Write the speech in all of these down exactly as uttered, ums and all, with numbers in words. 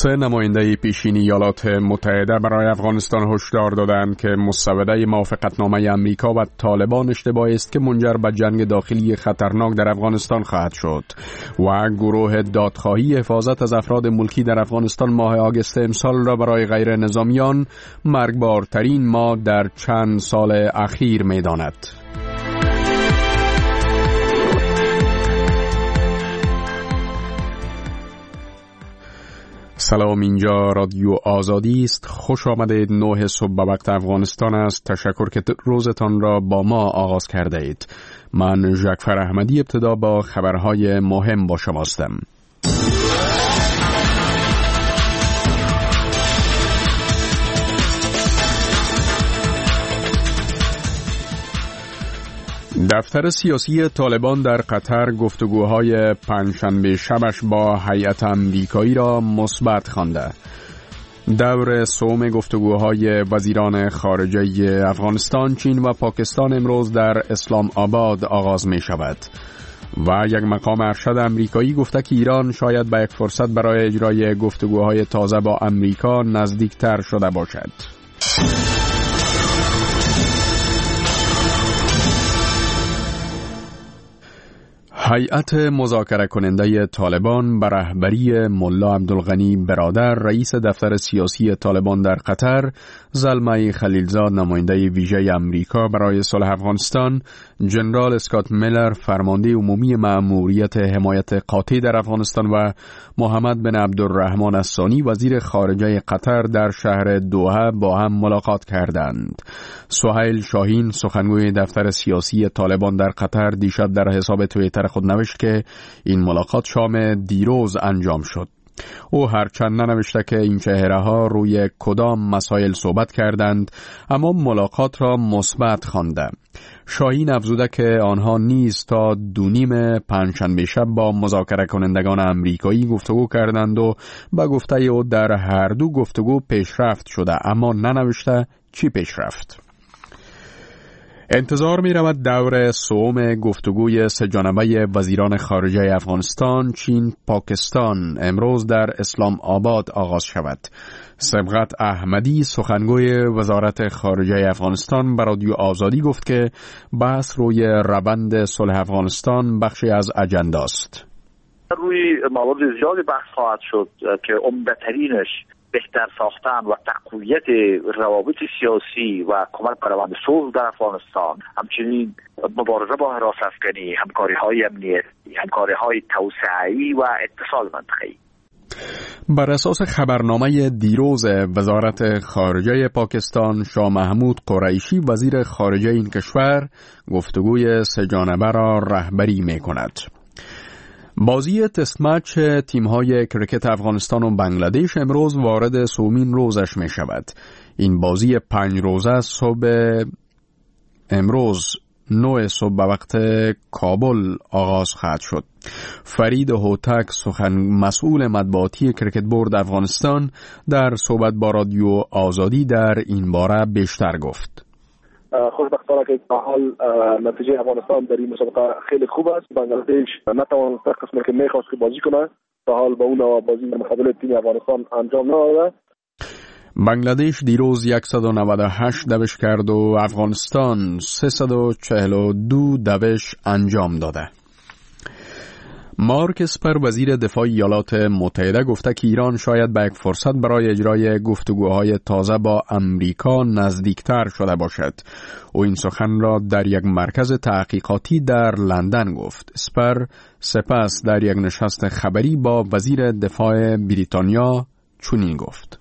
سه نماینده پیشین ایالات متحده برای افغانستان هشدار دادند که مسوده موافقتنامه امریکا و طالبان اشتباهی است که منجر به جنگ داخلی خطرناک در افغانستان خواهد شد و گروه دادخواهی حفاظت از افراد ملکی در افغانستان ماه آگوست امسال را برای غیر نظامیان مرگبارترین ماه در چند سال اخیر می‌داند. سلام، اینجا رادیو آزادی است. خوش آمدید. نه صبح به وقت افغانستان است. تشکر که روزتان را با ما آغاز کرده اید. من جعفر احمدی ابتدا با خبرهای مهم با شما هستم. دفتر سیاسی طالبان در قطر گفتگوهای پنجشنبه شبش با هیئت امریکایی را مثبت خوانده. دور سوم گفتگوهای وزیران خارجه افغانستان، چین و پاکستان امروز در اسلام آباد آغاز می شود و یک مقام ارشد امریکایی گفته که ایران شاید به یک فرصت برای اجرای گفتگوهای تازه با امریکا نزدیکتر شده باشد. هیئت مذاکره کننده طالبان به رهبری ملا عبدالغنی برادر، رئیس دفتر سیاسی طالبان در قطر، زلمه خلیلزاد نماینده ویژه امریکا برای صلح افغانستان، جنرال اسکات میلر فرمانده عمومی مأموریت حمایت قاطع در افغانستان و محمد بن عبدالرحمن الثانی وزیر خارجه قطر در شهر دوحه با هم ملاقات کردند. سهیل شاهین سخنگوی دفتر سیاسی طالبان در قطر دیشب در حساب توییتر خود نوشت که این ملاقات شام دیروز انجام شد. او هرچند ننوشته که این چهره ها روی کدام مسائل صحبت کردند، اما ملاقات را مثبت خوانده. شاهین افزوده که آنها نیز تا دو نیم پنجشنبه شب با مذاکره کنندگان امریکایی گفتگو کردند و به گفته او در هر دو گفتگو پیشرفت شده، اما ننوشته چی پیشرفت. انتظار می رود دور سوم گفتگوی سه جانبه وزیران خارجه افغانستان، چین، پاکستان امروز در اسلام آباد آغاز شود. سبقت احمدی سخنگوی وزارت خارجه افغانستان به رادیو آزادی گفت که بحث روی روند صلح افغانستان بخشی از اجنده است. روی موارد زیادی بحث خواهد شد که عمده‌ترینش بهتر ساختن و تقویت روابط سیاسی و کمک به روند صلح در افغانستان، همچنین مبارزه با هراس افغانی، همکاری‌های امنیتی، همکاری‌های توسعه‌ای و اتصال منطقه‌ای. بر اساس خبرنامه دیروز وزارت خارجه پاکستان، شاه محمود قریشی وزیر خارجه این کشور گفتگوی سه جانبه را رهبری می‌کند. بازی تست مچ تیم‌های کرکت افغانستان و بنگلادش امروز وارد سومین روزش می شود. این بازی پنج روزه صبح امروز نه صبح به وقت کابل آغاز خواهد شد. فرید هوتک سخن مسئول مطبوعاتی کرکت بورد افغانستان در صحبت با رادیو آزادی در این باره بیشتر گفت. خوشبختانه که تا حال نتیجه افغانستان در این مسابقه خیلی خوب است. بنگلادش نتوانست قسمی که میخواست که بازی کنه، تا حال با اون بازی مقابل تیم افغانستان انجام نداده. بنگلادش دیروز صد و نود و هشت دوش کرد و افغانستان سیصد و چهل و دو دوش انجام داده. مارک اسپر وزیر دفاع ایالات متحده گفته که ایران شاید به یک فرصت برای اجرای گفتگوهای تازه با امریکا نزدیکتر شده باشد. او این سخن را در یک مرکز تحقیقاتی در لندن گفت. اسپر سپس در یک نشست خبری با وزیر دفاع بریتانیا چنین گفت: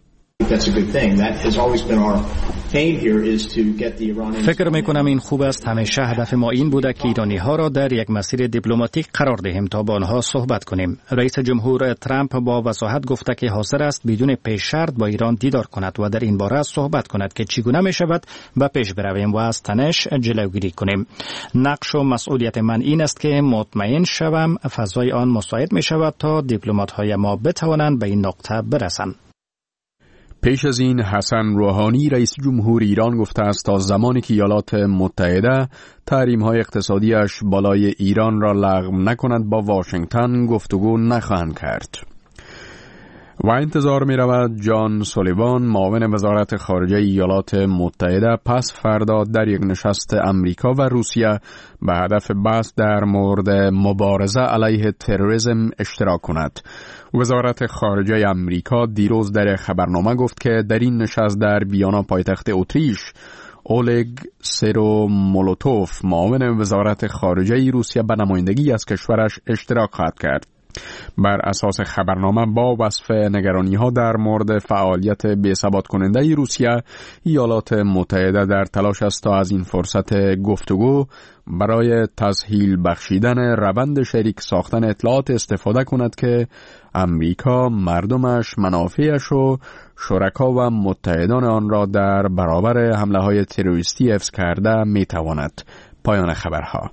فکر میکنم این خوب است. همیشه هدف ما این بوده که ایرانی ها را در یک مسیر دیپلماتیک قرار دهیم تا با آنها صحبت کنیم. رئیس جمهور ترامپ با وضاحت گفته که حاضر است بدون پیش شرط با ایران دیدار کند و در این باره صحبت کند که چگونه می شود به پیش برویم و از تنش جلوگیری کنیم. نقش و مسئولیت من این است که مطمئن شوم فضای آن مساعد می شود تا دیپلمات های ما بتوانند به این نقطه برسند. پیش از این حسن روحانی رئیس جمهور ایران گفته است تا زمانی که ایالات متحده تحریم‌های اقتصادیش بالای ایران را لغو نکند با واشنگتن گفتگو نخواهند کرد. و انتظار می رود جان سولیوان معاون وزارت خارجه ایالات متحده پس فردا در یک نشست امریکا و روسیه به هدف بحث در مورد مبارزه علیه تروریسم اشتراک کند. وزارت خارجه امریکا دیروز در خبرنامه گفت که در این نشست در ویانا پایتخت اتریش اولگ سرومولوتوف معاون وزارت خارجه روسیه به نمایندگی از کشورش اشتراک خواهد کرد. بر اساس خبرنامه با وصف نگرانی‌ها در مورد فعالیت بی‌ثبات کننده روسیه، ایالات متحده در تلاش است تا از این فرصت گفتگو برای تسهیل بخشیدن روند شریک ساختن اطلاعات استفاده کند که امریکا مردمش، منافعش و شرکا و متحدان آن را در برابر حمله‌های تروریستی حفظ کرده می‌تواند. پایان خبرها.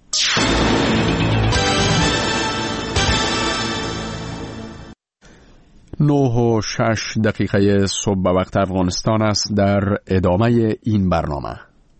نه و شش دقیقه صبح به وقت افغانستان است. در ادامه این برنامه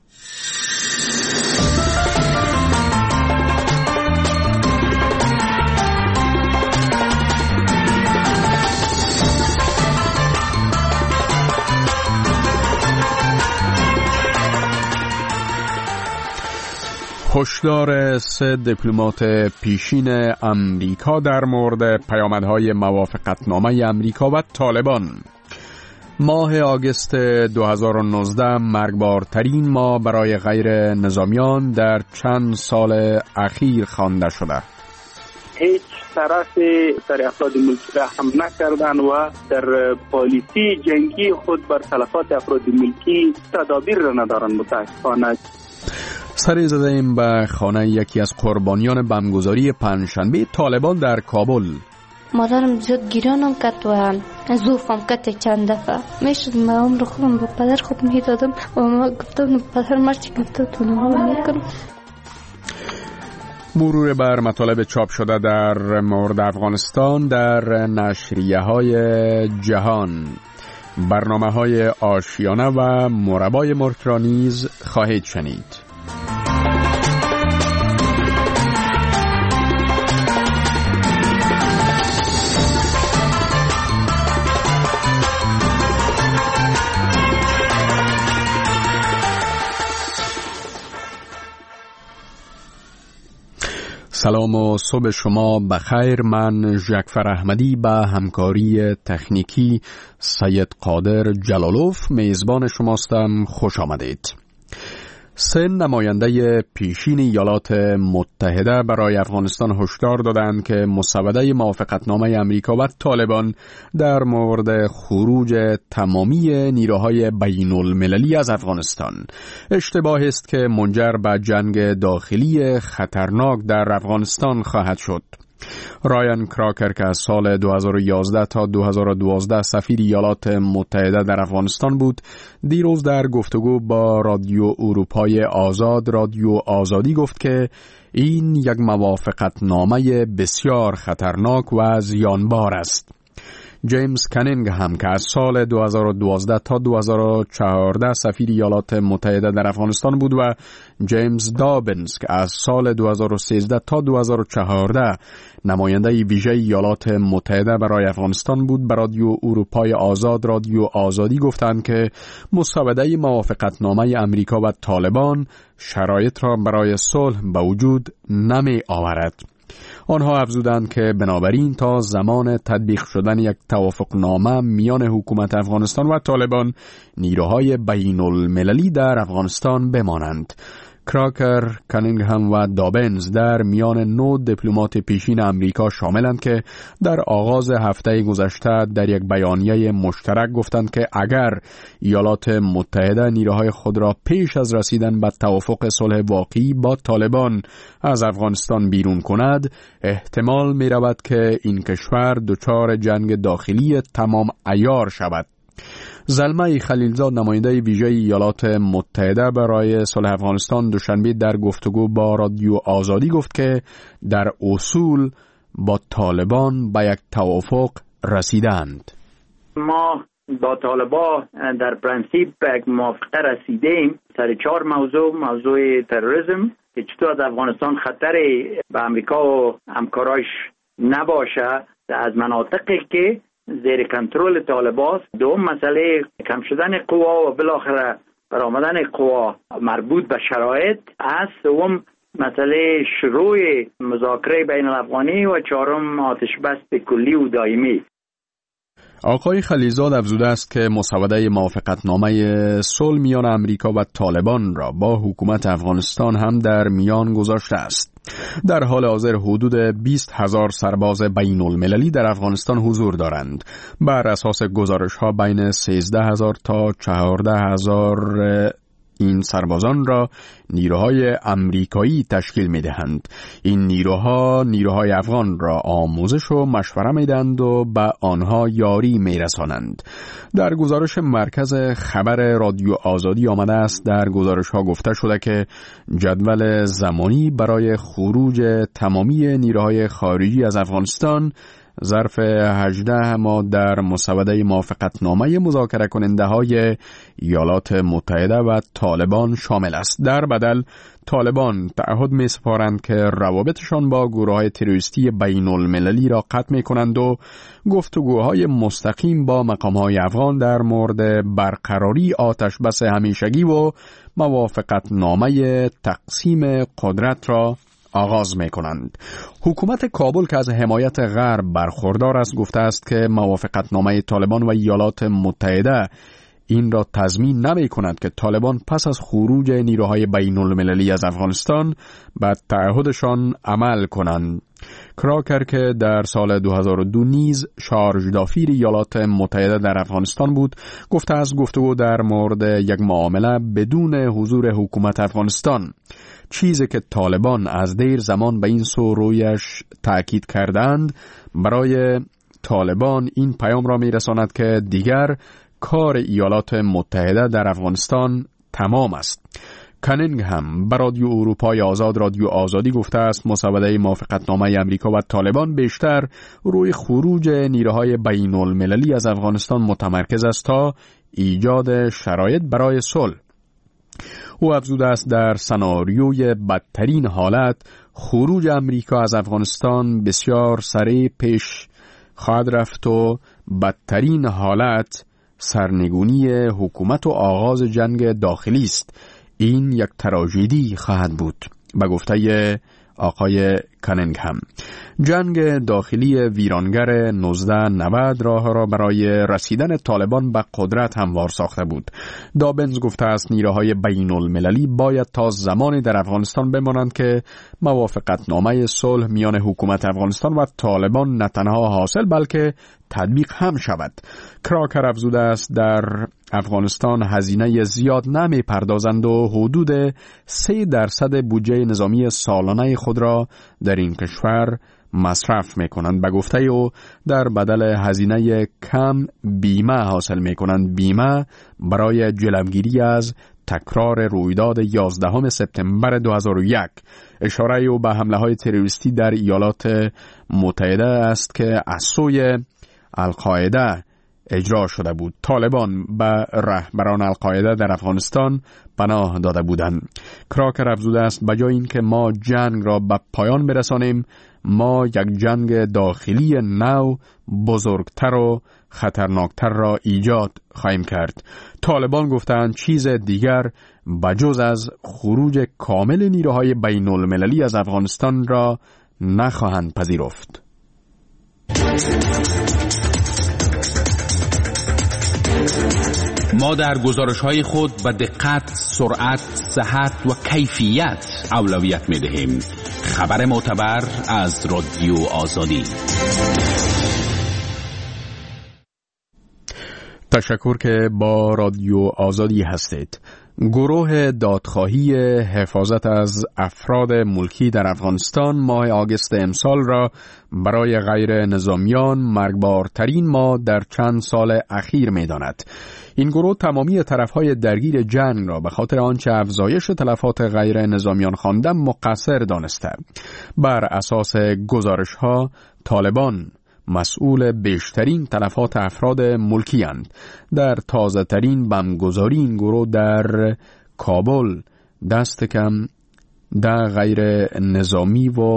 هشدار سه دیپلمات پیشین امریکا در مورد پیامدهای موافقتنامه امریکا و طالبان. ماه آگوست دو هزار و نوزده مرگبارترین ماه برای غیر نظامیان در چند سال اخیر خوانده شده. هیچ طرف سر افراد ملکی را هم نکردن و در پالیسی جنگی خود بر تلفات افراد ملکی تدابیر را ندارن. متاسفانه سری زده ایم به خانه یکی از قربانیان بمبگذاری پنجشنبه طالبان در کابل. مادرم زیاد گیرانم کرد و زوفم کرد چند دفعه. میشد ما عمر خودم با پدر خود میدادم و ما گفتم پدر مرچی گفته تونها میکنم. مرور بر مطالب چاپ شده در مورد افغانستان در نشریه های جهان، برنامه های آشیانه و مربای مرغ را نیز خواهید شنید. سلام و صبح شما بخیر. من ژکفر احمدی به همکاری تکنیکی سید قادر جلالوف میزبان شماستم. خوش آمدید. سه نماینده پیشین ایالات متحده برای افغانستان هشدار دادند که مسوده موافقتنامه امریکا و طالبان در مورد خروج تمامی نیروهای بین المللی از افغانستان اشتباه است که منجر به جنگ داخلی خطرناک در افغانستان خواهد شد. رایان کراکر که از سال دو هزار و یازده تا دو هزار و دوازده سفیر ایالات متحده در افغانستان بود، دیروز در گفتگو با رادیو اروپای آزاد رادیو آزادی گفت که این یک موافقتنامه بسیار خطرناک و زیانبار است. جیمز کنینگ هم که از سال دو هزار و دوازده تا دو هزار و چهارده سفیر ایالات متحده در افغانستان بود و جیمز دابنز که از سال دو هزار و سیزده تا دو هزار و چهارده نماینده ویژه ایالات متحده برای افغانستان بود، به رادیو اروپای آزاد رادیو آزادی گفتند که مسوده موافقتنامه امریکا و طالبان شرایط را برای صلح به وجود نمی آورد. آنها افزودند که بنابراین تا زمان تطبیق شدن یک توافقنامه میان حکومت افغانستان و طالبان نیروهای بین المللی در افغانستان بمانند. کراکر، کنینگهم و دابنز در میان نو دیپلمات پیشین امریکا شاملند که در آغاز هفته گذشته در یک بیانیه مشترک گفتند که اگر ایالات متحده نیروهای خود را پیش از رسیدن به توافق صلح واقعی با طالبان از افغانستان بیرون کند، احتمال می رود که این کشور دچار جنگ داخلی تمام عیار شود. زلمه خلیلزاد نماینده ویژه ایالات متحده برای صلح افغانستان دوشنبه در گفتگو با رادیو آزادی گفت که در اصول با طالبان به یک توافق رسیدند. ما با طالبان در پرنسیپ به یک موافقه رسیدیم سر چهار موضوع. موضوع تروریسم که چطور از افغانستان خطری به امریکا و همکاراش نباشه از مناطقی که زیر کنترل طالبان. دوم مسئله کم شدن قوا و بالاخره برآمدن قوا مربوط به شرایط است. سوم مسئله شروع مذاکره بین الافغانی و چهارم آتش بس کلی و دائمی. آقای خلیلزاد افزوده است که مسوده موافقتنامه صلح میان امریکا و طالبان را با حکومت افغانستان هم در میان گذاشته است. در حال حاضر حدود بیست هزار سرباز بین المللی در افغانستان حضور دارند. بر اساس گزارش ها بین سیزده هزار تا چهارده هزار این سربازان را نیروهای امریکایی تشکیل می دهند. این نیروها نیروهای افغان را آموزش و مشوره می دهند و به آنها یاری می رسانند. در گزارش مرکز خبر رادیو آزادی آمده است در گزارش ها گفته شده که جدول زمانی برای خروج تمامی نیروهای خارجی از افغانستان ظرف هجده ماه در مسوده موافقتنامه مذاکره کننده های ایالات متحده و طالبان شامل است. در بدل طالبان تعهد می سپارند که روابطشان با گروه‌های تروریستی بین المللی را قطع می کنند و گفتگوهای مستقیم با مقام‌های افغان در مورد برقراری آتش بس همیشگی و موافقتنامه تقسیم قدرت را آغاز می کنند. حکومت کابل که از حمایت غرب برخوردار است گفته است که موافقتنامه طالبان و ایالات متحده این را تضمین نمی کند که طالبان پس از خروج نیروهای بین المللی از افغانستان به تعهدشان عمل کنند. کراکر که در سال دو هزار و دو نیز شارژ دافیر ایالات متحده در افغانستان بود گفته است گفتگو در مورد یک معامله بدون حضور حکومت افغانستان، چیزی که طالبان از دیر زمان به این سو رویش تأکید کردند، برای طالبان این پیام را می رساند که دیگر کار ایالات متحده در افغانستان تمام است. کنینگ هم بر رادیو اروپای آزاد رادیو آزادی گفته است مسوده موافقتنامه امریکا و طالبان بیشتر روی خروج نیروهای بین المللی از افغانستان متمرکز است تا ایجاد شرایط برای صلح. او افزوده است در سناریوی بدترین حالت خروج امریکا از افغانستان بسیار سریع پیش خواهد رفت و بدترین حالت سرنگونی حکومت و آغاز جنگ داخلی است. این یک تراژدی خواهد بود به گفته آقای کنینگهم. جنگ داخلی ویرانگر نوزده نود راه را برای رسیدن طالبان به قدرت هموار ساخته بود. دابنز گفته است نیروهای بین المللی باید تا زمانی در افغانستان بمانند که موافقتنامه صلح میان حکومت افغانستان و طالبان نه تنها حاصل بلکه تطبیق هم شود. کراکر افزوده است در افغانستان هزینه زیاد نمی پردازند و حدود سه درصد بودجه نظامی سالانه خود را در این کشور مصرف می کنند. به گفته او در بدل هزینه کم بیمه حاصل می کنند. بیمه برای جلوگیری از تکرار رویداد یازدهم سپتامبر دو هزار و یک. اشاره او به حمله های تروریستی در ایالات متحده است که از سوی القاعده اجرا شده بود. طالبان به رهبران القاعده در افغانستان پناه داده بودند. کراکر افزوده است بجای اینکه ما جنگ را به پایان برسانیم، ما یک جنگ داخلی نو بزرگتر و خطرناکتر را ایجاد خواهیم کرد. طالبان گفتند چیز دیگر بجز از خروج کامل نیروهای بین المللی از افغانستان را نخواهند پذیرفت. ما در گزارش‌های خود به دقت، سرعت، صحت و کیفیت اولویت می‌دهیم. خبر معتبر از رادیو آزادی. تشکر که با رادیو آزادی هستید. گروه دادخواهی حفاظت از افراد ملکی در افغانستان ماه آگوست امسال را برای غیر نظامیان مرگبارترین ماه در چند سال اخیر می داند. این گروه تمامی طرفهای درگیر جنگ را به خاطر آنچه افزایش تلفات غیر نظامیان خوانده مقصر دانسته. بر اساس گزارش ها طالبان مسئول بیشترین تلفات افراد ملکی اند. در تازه ترین بمبگذاری این گروه در کابل دست کم ده غیر نظامی و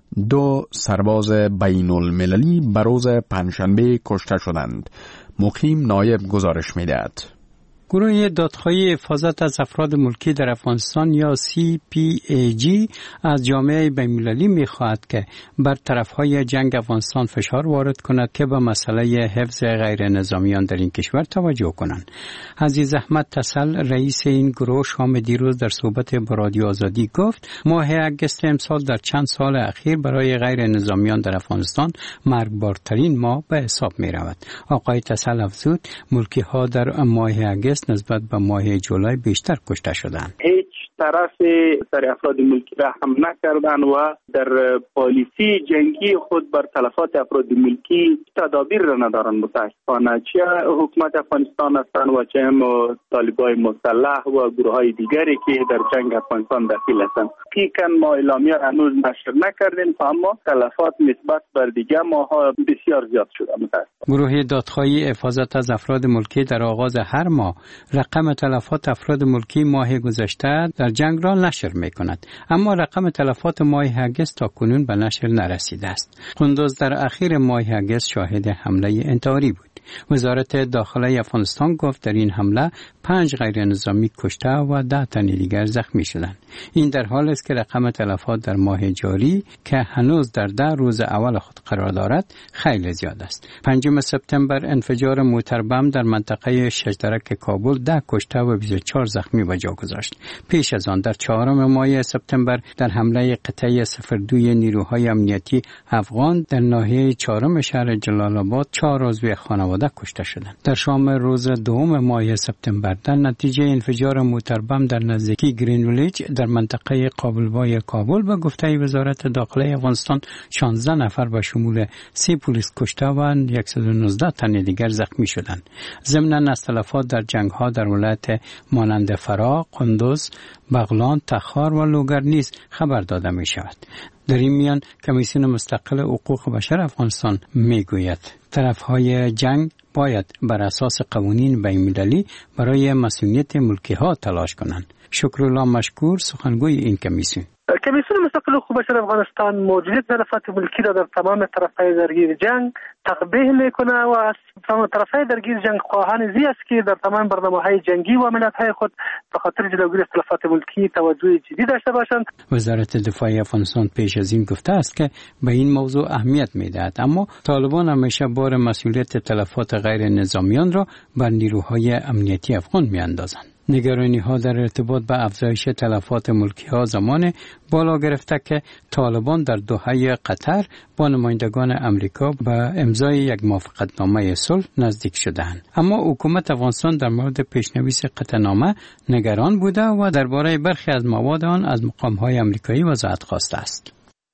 دو سرباز بین المللی به روز پنجشنبه کشته شدند. مقیم نایب گزارش می‌دهد. گروه دادخواهی حفاظت از افراد ملکی در افغانستان یا سی پی ای جی از جامعه بین‌المللی می‌خواهد که بر طرف‌های جنگ افغانستان فشار وارد کند که به مسئله حفظ غیر نظامیان در این کشور توجه کنند. عزیز احمد تسل رئیس این گروه شام دیروز در صحبت با رادیو آزادی گفت ماه اگست امسال در چند سال اخیر برای غیر نظامیان در افغانستان مرگبارترین ماه به حساب می‌رود. آقای تسل افزود ملکی‌ها در ماه اگست نسبت به ماه جولای بیشتر کشته شدند. هیچ طرف سر افراد ملکی را هم نکردند و در پالیسی جنگی خود بر تلفات افراد ملکی تدابیر را ندارند. متاسفانه چه حکومت افغانستان هستند و چه هم طالبای مسلح و گروه های دیگری که در جنگ افغانستان داخل هستند. پیکن ما اعلامیه را هنوز نشر نکردیم اما تلفات نسبت بر دیگر ماها بسیار زیاد شده. متاسفانه گروه دادخواهی حفاظت از افراد ملکی در آغاز هر ماه رقم تلفات افراد ملکی ماه گذشته در جنگ را نشر می کند، اما رقم تلفات ماه اگست تا کنون به نشر نرسیده است. قندوز در اخیر ماه اگست شاهد حمله انتحاری بود. وزارت داخله افغانستان گفت در این حمله پنج غیر نظامی کشته و ده تن دیگر زخمی شدند. این در حالی است که رقم تلفات در ماه جاری که هنوز در ده روز اول خود قرار دارد خیلی زیاد است. پنجم سپتامبر انفجار موتر بم در منطقه شجرک کابل ده کشته و بیست و چهار زخمی به جا گذاشت. پیش از آن در چهارم ماه سپتامبر در حمله قطعه صفر دو نیروهای امنیتی افغان در ناحیه چهارم شهر جلال آباد چهار عضو خانواده کشته شدند. در شام روز دوم ماه سپتامبر در نتیجه انفجار موتر بم در نزدیکی گرین ویلیج در منطقه قابلبای کابل به گفته وزارت داخله افغانستان شانزده نفر به شمول سی پلیس کشته و صد و نوزده تن دیگر زخمی شدند. ضمن از تلفات در جنگ‌ها در ولایت مانند فرا، قندوز، بغلان، تخار و لوگر نیز خبر داده می شود. در این میان کمیسیون مستقل حقوق بشر افغانستان می گوید طرفهای جنگ باید بر اساس قوانین بین‌المللی برای مسئولیت ملکی ها تلاش کنند. شکرالله مشکور سخنگوی این کمیسیون. کمیسیون مستقل حقوق بشر افغانستان موجودیت تلفات ملکی را در تمام طرفهای درگیر جنگ تقبیح میکنه و از طرفهای درگیر جنگ خواهان زی است که در تمام برنامه‌های جنگی و عملیات‌های خود به خاطر جلوگیری از تلفات ملکی توجه جدی داشته باشند. وزارت دفاع افغانستان پیش از این گفته است که به این موضوع اهمیت میدهد، اما طالبان همیشه بار مسئولیت تلفات غیر نظامیان را بر نیروهای امنیتی افغان میاندازند. نگرانی ها در ارتباط به افزایش تلفات ملکی ها زمان بالا گرفته که طالبان در دوحه قطر با نمایندگان امریکا به امضای یک موافقتنامه صلح نزدیک شدند. اما حکومت افغانستان در مورد پیشنویس قطعنامه نگران بوده و درباره برخی از مواد آن از مقام های امریکایی وضاحت خواسته است.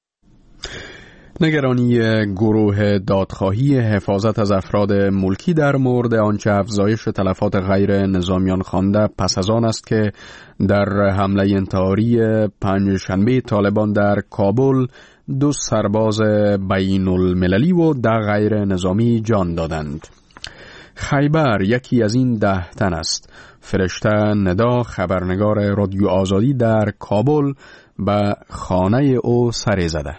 نگرانی گروه دادخواهی حفاظت از افراد ملکی در مورد آنچه افزایش تلفات غیر نظامیان خوانده پس از آن است که در حمله انتحاری پنجشنبه طالبان در کابل دو سرباز بین المللی و ده غیر نظامی جان دادند. خیبر یکی از این ده تن است. فرشته ندا خبرنگار رادیو آزادی در کابل به خانه او سر زده.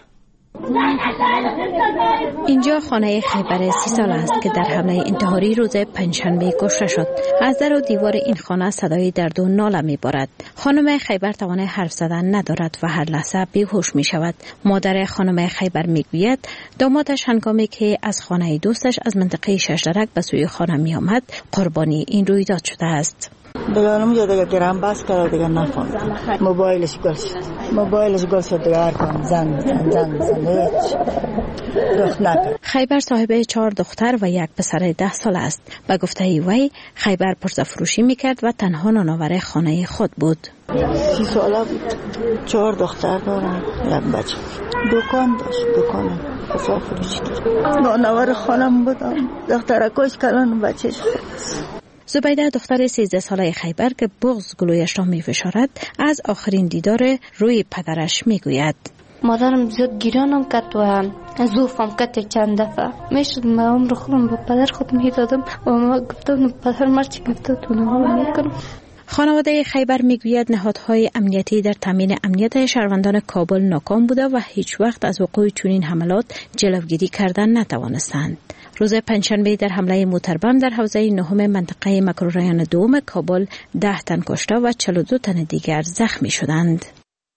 اینجا خانه خیبر سی سال است که در حمله انتحاری روز پنجشنبه کشته شد. از در و دیوار این خانه صدای درد و ناله می‌بارد. خانم خیبر توان حرف زدن ندارد و هر لحظه بیهوش می‌شود. مادر خانم خیبر می‌گوید دامادش هنگامی که از خانه دوستش از منطقه ششدرک به سوی خانه می‌آمد قربانی این رویداد شده است. دیگه نمی‌جا دیگه گرم بس کرد دیگه نفهمید. موبایلش گل شد. موبایلش گل شد دیگه هر کام زنگ زنگ زنگ زنگ دخت نکرد. خیبر صاحب چهار دختر و یک پسر ده سال است. به گفته وی خیبر پرزه فروشی میکرد و تنها نانآور خانه خود بود. سی ساله بود. چهار دختر دارم. یک بچه. دکان داشت. دکان پرزه فروشی داشت. نانآور خانم بودم. دخترکاش کلان بچهش خود. زبیده دختر سیزده ساله خیبر که بغض گلویش را می فشارد از آخرین دیدار روی پدرش می گوید مادرم زیاد گیرانم کرد و زوفم کرد چند دفعه میشد من عمر خودم با پدر خود می دادم و ما گفتم پدر مرچی گفته تو نمو میکنم. خانواده خیبر میگوید نهادهای امنیتی در تامین امنیت شهروندان کابل ناکام بوده و هیچ وقت از وقوع چنین حملات جلوگیری کردن نتوانستند. روز پنجشنبه در حمله موتربم در حوزه نهم منطقه مکروریان دوم کابل ده تن کشته و چهل و دو تن دیگر زخمی شدند.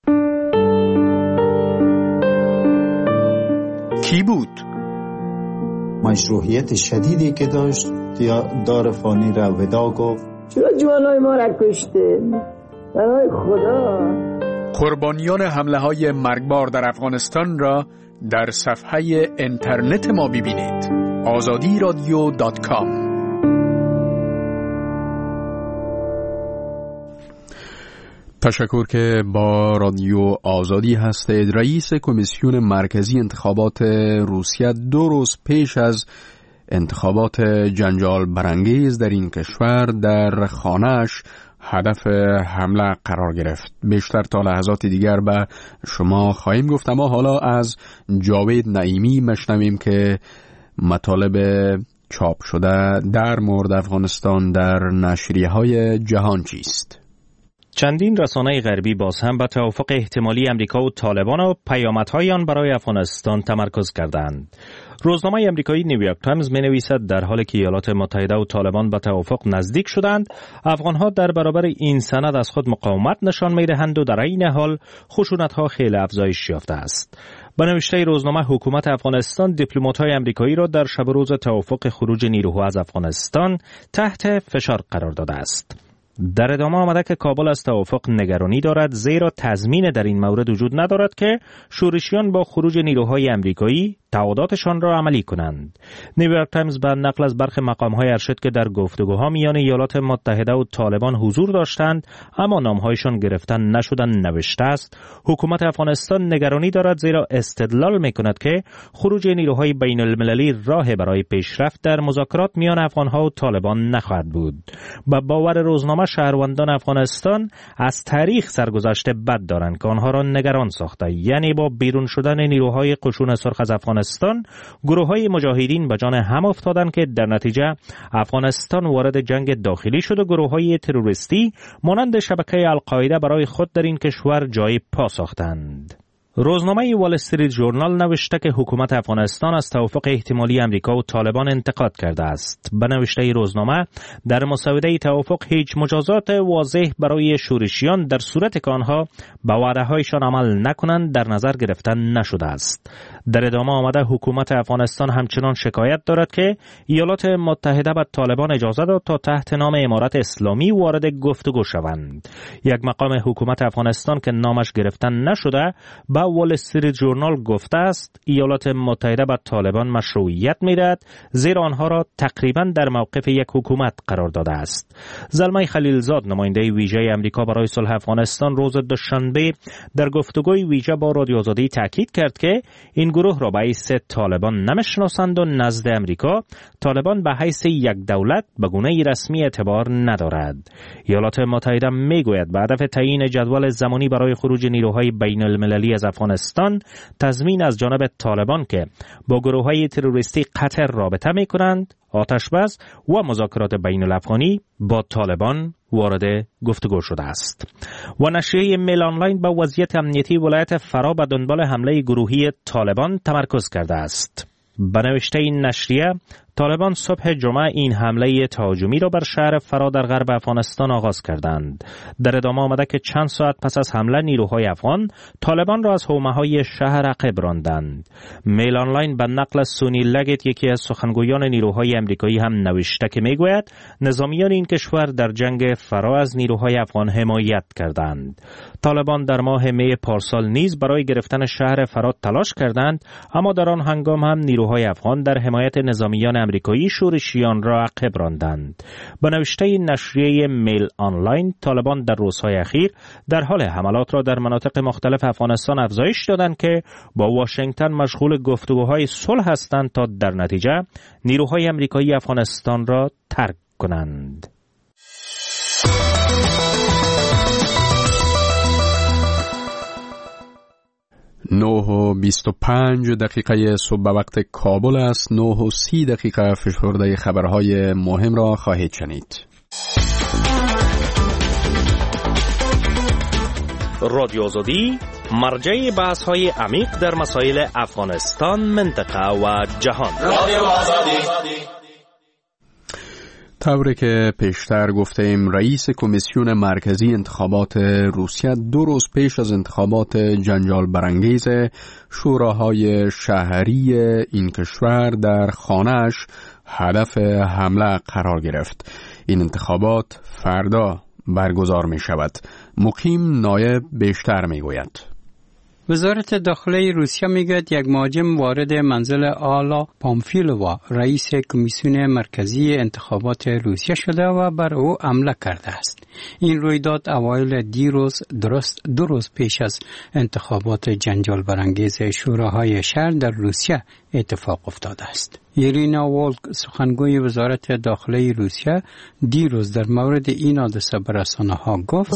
کی بود؟ مشروعیت شدیدی که داشت دار فانی را ودا گفت. چرا جوانای ما را کشته؟ برای خدا. قربانیان حمله های مرگبار در افغانستان را در صفحه اینترنت ما ببینید. آزادی رادیو دات کام. تشکر که با رادیو آزادی هستید. رئیس کمیسیون مرکزی انتخابات روسیه دو روز پیش از انتخابات جنجال برانگیز در این کشور در خانه‌اش هدف حمله قرار گرفت. بیشتر تا لحظات دیگر به شما خواهیم گفت، اما حالا از جاوید نعیمی مشنویم که مطالب چاپ شده در مورد افغانستان در نشریه‌های جهان چیست. چندین رسانه غربی باز هم به توافق احتمالی امریکا و طالبان و پیامدهای آن برای افغانستان تمرکز کردند. روزنامه امریکایی نیویورک تایمز می نویسد در حالی که ایالات متحده و طالبان به توافق نزدیک شدند، افغانها در برابر این سند از خود مقاومت نشان می دهند و در این حال خشونت‌ها خیلی افزایش یافته است. به نوشته روزنامه، حکومت افغانستان دیپلمات‌های امریکایی را در شب روز توافق خروج نیروها از افغانستان تحت فشار قرار داده است. در ادامه آمده که کابل از توافق نگرانی دارد، زیرا تضمین در این مورد وجود ندارد که شورشیان با خروج نیروهای امریکایی تعهداتشان را عملی کنند. نیویورک تایمز به نقل از برخی مقام‌های ارشد که در گفتگوها میان ایالات متحده و طالبان حضور داشتند اما نام‌هایشان گرفته نشدند نوشته است: حکومت افغانستان نگرانی دارد، زیرا استدلال می‌کند که خروج نیروهای بین‌المللی راه برای پیشرفت در مذاکرات میان افغان‌ها و طالبان نخواهد بود. با باور روزنامه، شهروندان افغانستان از تاریخ سرگذشت بد دارند که آنها را نگران ساخته، یعنی با بیرون شدن نیروهای قشون سرخ از افغانستان گروه‌های مجاهدین به جان هم افتادند که در نتیجه افغانستان وارد جنگ داخلی شد و گروه‌های تروریستی مانند شبکه القاعده برای خود در این کشور جای پا ساختند. روزنامه وال استریت ژورنال نوشته که حکومت افغانستان از توافق احتمالی امریکا و طالبان انتقاد کرده است. به نوشته روزنامه، در مسوده توافق هیچ مجازات واضح برای شورشیان در صورت که آنها به وعده‌هایشان عمل نکنند در نظر گرفته نشده است. در ادامه آمده حکومت افغانستان همچنان شکایت دارد که ایالات متحده به طالبان اجازه داد تا تحت نام امارت اسلامی وارد گفتگو شوند. یک مقام حکومت افغانستان که نامش گرفته نشده با وال استریت ژورنال گفته است ایالات متحده به طالبان مشروعیت می‌دهد، زیرا آنها را تقریباً در موقف یک حکومت قرار داده است. زلمه خلیلزاد، نماینده ویژه امریکا برای صلح افغانستان، روز دوشنبه در گفتگوی ویژه با رادیو آزادی تاکید کرد که این گروه را به حیث طالبان نمی‌شناسند و نزد امریکا طالبان به حیث یک دولت به گونه رسمی اعتبار ندارد. ایالات متحده میگوید به هدف تعیین جدول زمانی برای خروج نیروهای بین‌المللی از افغانستان، تضمین از جانب طالبان که با گروه‌های تروریستی قطع رابطه می‌کنند، آتشبس و مذاکرات بین الافغانی با طالبان وارد گفتگو شده است. و نشریه میل آنلاین با وضعیت امنیتی ولایت فرا به دنبال حمله گروهی طالبان تمرکز کرده است. به نوشته این نشریه، طالبان صبح جمعه این حمله تهاجمی را بر شهر فرا در غرب افغانستان آغاز کردند. در ادامه آمده که چند ساعت پس از حمله نیروهای افغان طالبان را از حومه‌های شهر عقب راندند. میل آنلاین به نقل از سونی لگت، یکی از سخنگویان نیروهای امریکایی، هم نوشته که میگوید نظامیان این کشور در جنگ فرا از نیروهای افغان حمایت کردند. طالبان در ماه می پارسال نیز برای گرفتن شهر فرا تلاش کردند، اما در آن هنگام هم نیروهای افغان در حمایت نظامیان امریکایی شورشیان را عقب راندند. به نوشته نشریه میل آنلاین، طالبان در روزهای اخیر در حال حملات را در مناطق مختلف افغانستان افزایش دادند که با واشنگتن مشغول گفتگوهای صلح هستند تا در نتیجه نیروهای امریکایی افغانستان را ترک کنند. نه و بیست و پنج دقیقه صبح وقت کابل است. نه و سی دقیقه فشرده خبرهای مهم را خواهید شنید. رادیو آزادی مرجع بحث های عمیق در مسائل افغانستان، منطقه و جهان. رادیو آزادی. طوری که پیشتر گفتیم، رئیس کمیسیون مرکزی انتخابات روسیه دو روز پیش از انتخابات جنجال برانگیز شوراهای شهری این کشور در خانه‌اش هدف حمله قرار گرفت. این انتخابات فردا برگزار می شود. مقیم نایب بیشتر می گوید. وزارت داخلی روسیه میگوید یک مهاجم وارد منزل آلا پامفیلووا رئیس کمیسیون مرکزی انتخابات روسیه شده و بر او حمله کرده است. این رویداد اوایل دیروز درست دو روز پیش از انتخابات جنجال برانگیز شوراهای شهر در روسیه اتفاق افتاده است. یرینا والک سخنگوی وزارت داخلی روسیه دیروز در مورد این حادثه به رسانه‌ها گفت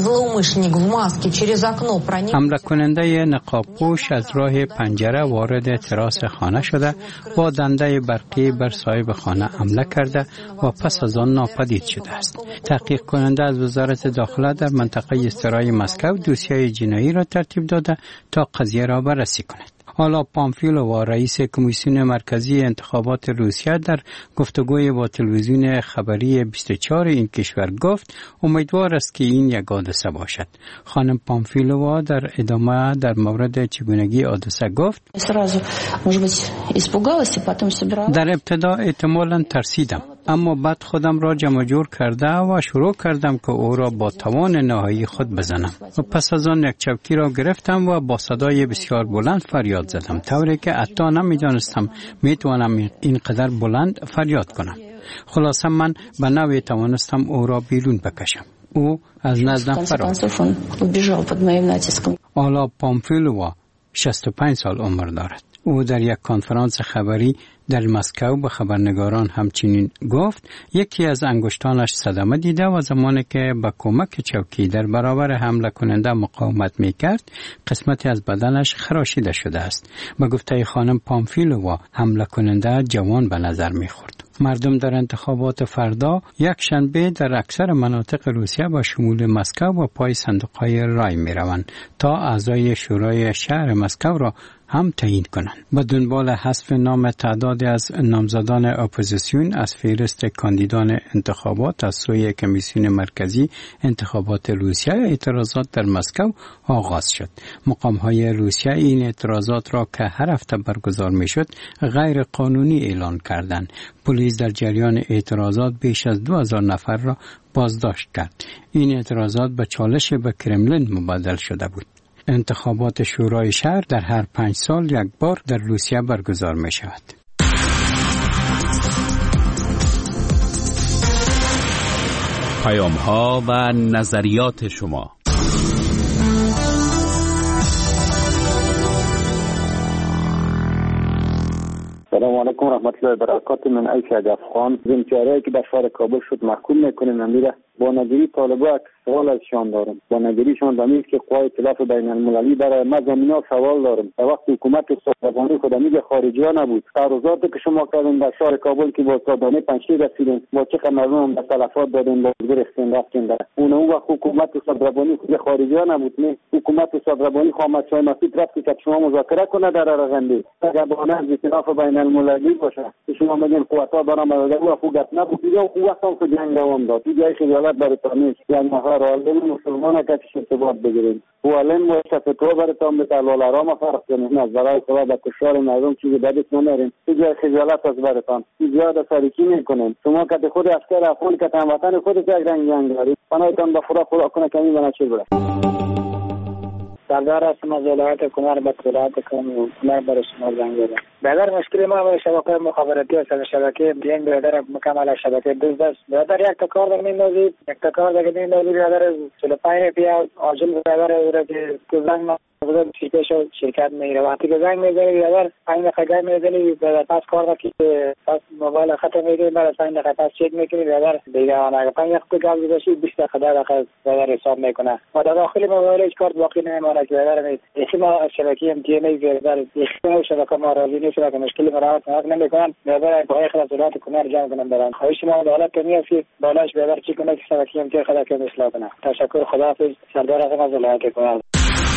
حمله کننده نقابپوش از راه پنجره وارد تراس خانه شده با دنده برقی بر صاحب خانه حمله کرده و پس از آن ناپدید شده است. تحقیق کننده از وزارت داخله در منطقه استرای مسکو دوسیه جنایی را ترتیب داده تا قضیه را بررسی کند. حالا پامفیلووا رئیس کمیسیون مرکزی انتخابات روسیه در گفتگوی با تلویزیون خبری بیست و چهار این کشور گفت امیدوار است که این یک حادثه باشد. خانم پامفیلووا در ادامه در مورد چگونگی حادثه گفت در ابتدا احتمالاً ترسیدم، اما بعد خودم را جمع جور کرده و شروع کردم که او را با توان نهایی خود بزنم و پس از آن یک چوکی را گرفتم و با صدای بسیار بلند فریاد زدم، طوری که حتی نمیدانستم میتوانم اینقدر بلند فریاد کنم. خلاصه من به نوعی توانستم او را بیرون بکشم. او از نزدم فرار کرد. آلا پامفیلووا شصت و پنج سال عمر دارد. او در یک کنفرانس خبری در مسکو به خبرنگاران همچنین گفت یکی از انگشتانش صدمه دیده و زمانی که با کمک چوکی در برابر حمله کننده مقاومت میکرد قسمتی از بدنش خراشیده شده است. به گفته خانم پامفیلووا حمله کننده جوان به نظر میخورد. مردم در انتخابات فردا یک شنبه در اکثر مناطق روسیه با شمول مسکو و پای صندوق‌های رای میروند تا اعضای شورای شهر مسکو را هم تعیین کنند. به دنبال حذف نام تعدادی از نامزدان اپوزیسیون از فهرست کاندیدان انتخابات از سوی کمیسیون مرکزی انتخابات روسیه اعتراضات در مسکو آغاز شد. مقام‌های روسیه این اعتراضات را که هر هفته برگزار میشد غیر قانونی اعلان کردند. پلیس در جریان اعتراضات بیش از دو هزار نفر را بازداشت کرد. این اعتراضات به چالش به کرملین مبادل شده بود. انتخابات شورای شهر در هر پنج سال یک بار در روسیه برگزار می شود. پیام ها و نظریات شما. سلام علیکم و رحمت الله و برکاته. من عیسی افغان زمچاره که به شهر کابل شد محکوم میکنیم. امیره با نگری طالبا سوال ازشان دارم. با نگریشان دمیست که قوای ائتلاف بین المللی برای ما زمینا سوال دارم. در وقت حکومت صادقانه خود میگه خارجی ها نبود. تعرضاتی که شما کردین در شهر کابل که با صادقانه پنجشیر رسیدین با چه مردم به تلفات دادین با گرفتین رفتین در اون اون وقت حکومت صادقانه خود خارجی ها نبود. نه حکومت صادقانه خامد شاه مسعود رفت که شما مذاکره کنه در رغندی اگر بهانه از ائتلاف بین المللی باشه که شما میگین قوتا دارن و خوب گپ نبود. یا خوب وقت هم که جنگ دوام داد. دیگه خیالات برای یعنی نفر آلین مسلمان کتش ارتباط بگیریم و آلین و شفتو برتان به تلوال آرام فرق کنیم. از برای سبب به کشار مردم چیزی بدیت نمیریم. دیگه خیالات از برتان زیاد سریکی میکنیم. شما که خود افکار افغان که هموطن خود یک رنگ جنگ دارید پناهتان به خدا خدا کنه که این بنا چی بره. سردار هستم از ولایت کنر به ولایت کنر برای شما زنگ زدم. برادر مشکل ما با شبکه مخابراتی است. شبکه دیگه برادر مکمل شبکه دوست است. برادر یک تا کار در میندازید یک تا کار دیگه میندازید. برادر چهل و پنج پیا عاجل برادر او که زنگ بزرگ شرکت شرکت میره وقتی که زنگ میزنی برادر پنج دقیقه میزنی برادر پس کار که پس موبایل ختم میگیری برادر پنج دقیقه پس چک میکنی برادر دیگه اون پنج دقیقه گل بزنی بیست دقیقه دقیقه برادر حساب میکنه و در داخل موبایل هیچ کارت باقی نمیمونه که برادر می یکی ما شبکه ام دی ام ای برادر یکی شبکه ما راضی نیست که مشکل مراحت نمیکنن برادر با اخلاص ولایت کنار جمع کنن برادر خواهش ما دولت میافی بالاش برادر چی کنه که شبکه ام دی خدا که اصلاح کنه. تشکر خداحافظ. سردار اعظم از ولایت کنار.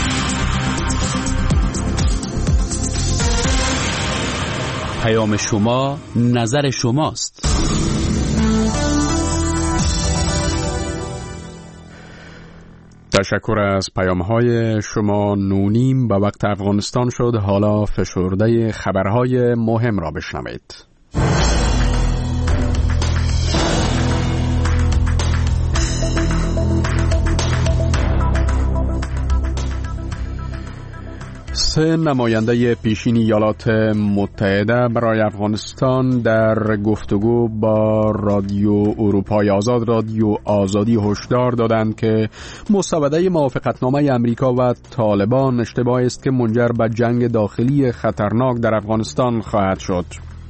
پیام شما نظر شماست. تشکر از پیام‌های شما. نونیم به وقت افغانستان شد. حالا فشرده خبرهای مهم را بشنوید. سه نماینده پیشین ایالات متحده برای افغانستان در گفتگو با رادیو اروپای آزاد رادیو آزادی هشدار دادند که مسوده موافقتنامه امریکا و طالبان اشتباه است که منجر به جنگ داخلی خطرناک در افغانستان خواهد شد.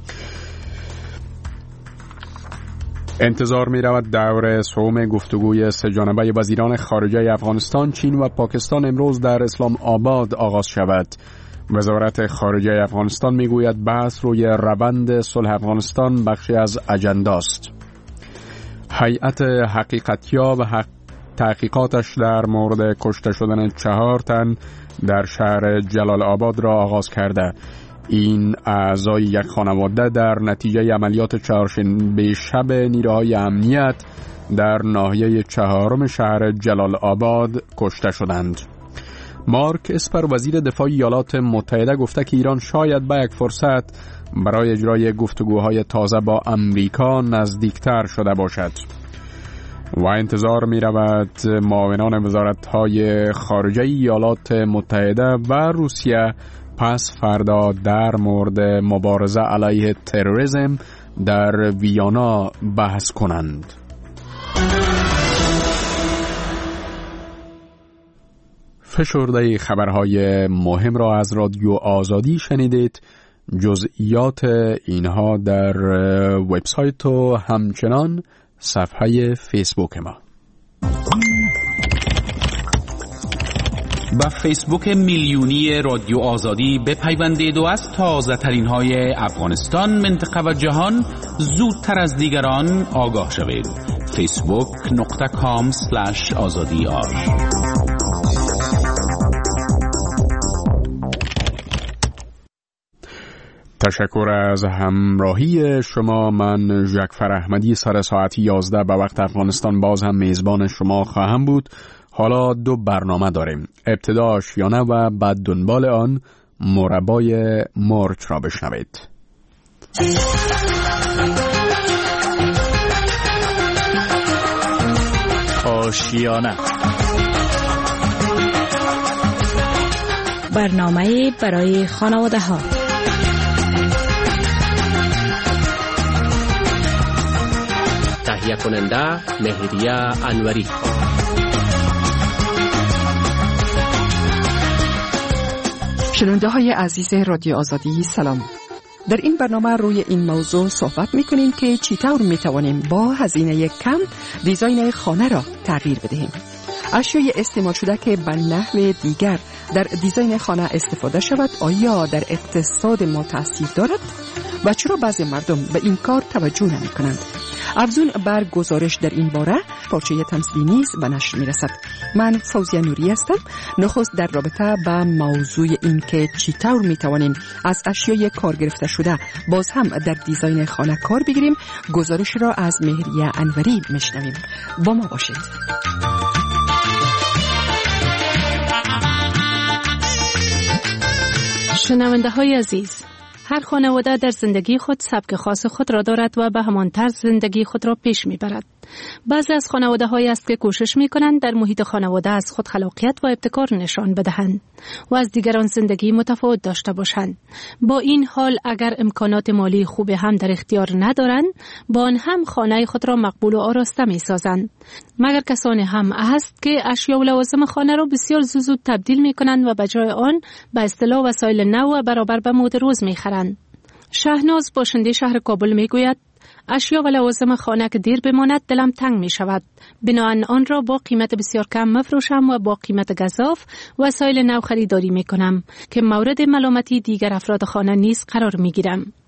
انتظار می رود دور سوم گفتگوی سه جانبه وزیران خارجه افغانستان، چین و پاکستان امروز در اسلام آباد آغاز شود. وزارت خارجه افغانستان می گوید بحث روی روند صلح افغانستان بخشی از اجنداست. هیئت حقیقتیاب حق تحقیقاتش در مورد کشته شدن چهار تن در شهر جلال آباد را آغاز کرده. این اعضای یک خانواده در نتیجه عملیات چهارشنبه شب نیروهای امنیت در ناحیه چهارم شهر جلال آباد کشته شدند. مارک اسپر وزیر دفاع ایالات متحده گفته که ایران شاید به یک فرصت برای اجرای گفتگوهای تازه با امریکا نزدیکتر شده باشد و انتظار می رود معاونان وزارت‌های خارجه ایالات متحده و روسیه پس فردا در مورد مبارزه علیه تروریسم در ویانا بحث کنند. فشرده خبرهای مهم را از رادیو آزادی شنیدید. جزئیات اینها در وبسایت و همچنان صفحه فیسبوک ما. با فیسبوک میلیونی رادیو آزادی بپیوندید و از تازه ترین های افغانستان، منطقه و جهان زودتر از دیگران آگاه شوید. فیسبوک نقطه کام سلش آزادی آر. تشکر از همراهی شما. من ژکفر احمدی سر ساعت یازده به وقت افغانستان باز هم میزبان شما خواهم بود. حالا دو برنامه داریم. ابتدا آشیانه و بعد دنبال آن مربای مرچ را بشنوید. آشیانه، برنامه برای خانواده ها. تهیه کننده مهریه انوری. شنونده های عزیز رادیو آزادی سلام. در این برنامه روی این موضوع صحبت میکنیم که چطور میتوانیم با هزینه کم دیزاین خانه را تغییر بدهیم. اشیای استعمال شده که به نحو دیگر در دیزاین خانه استفاده شود آیا در اقتصاد ما تأثیر دارد و چرا بعضی مردم به این کار توجه نمی کنند؟ افزون بر گزارش در این باره پارچه تمثیلی نیز به نشر می رسد. من فوزیه نوری هستم. نخست در رابطه با موضوع این که چطور می توانیم از اشیای کار گرفته شده باز هم در دیزاین خانه کار بگیریم، گزارش را از مهریه انوری میشنویم. با ما باشید. شنونده های عزیز، هر خانواده در زندگی خود سبک خاص خود را دارد و به همان طرز زندگی خود را پیش میبرد. بعضی از خانواده هایی است که کوشش می کنند در محیط خانواده از خود خلاقیت و ابتکار نشان بدهند و از دیگران زندگی متفاوت داشته باشند. با این حال اگر امکانات مالی خوب هم در اختیار ندارند، با آن هم خانه خود را مقبول و آراسته می سازند. مگر کسانی هم هست که اشیا و لوازم خانه را بسیار زود تبدیل می کنند و به جای آن به اصطلاح وسایل نو و برابر به مد روز می خرند. شهناز باشنده شهر کابل می گوید اشیا و لوازم خانه که دیر بماند دلم تنگ می شود. بنابراین آن را با قیمت بسیار کم مفروشم و با قیمت گزاف وسایل نو خریداری می کنم که مورد ملامتی دیگر افراد خانه نیز قرار می گیرم.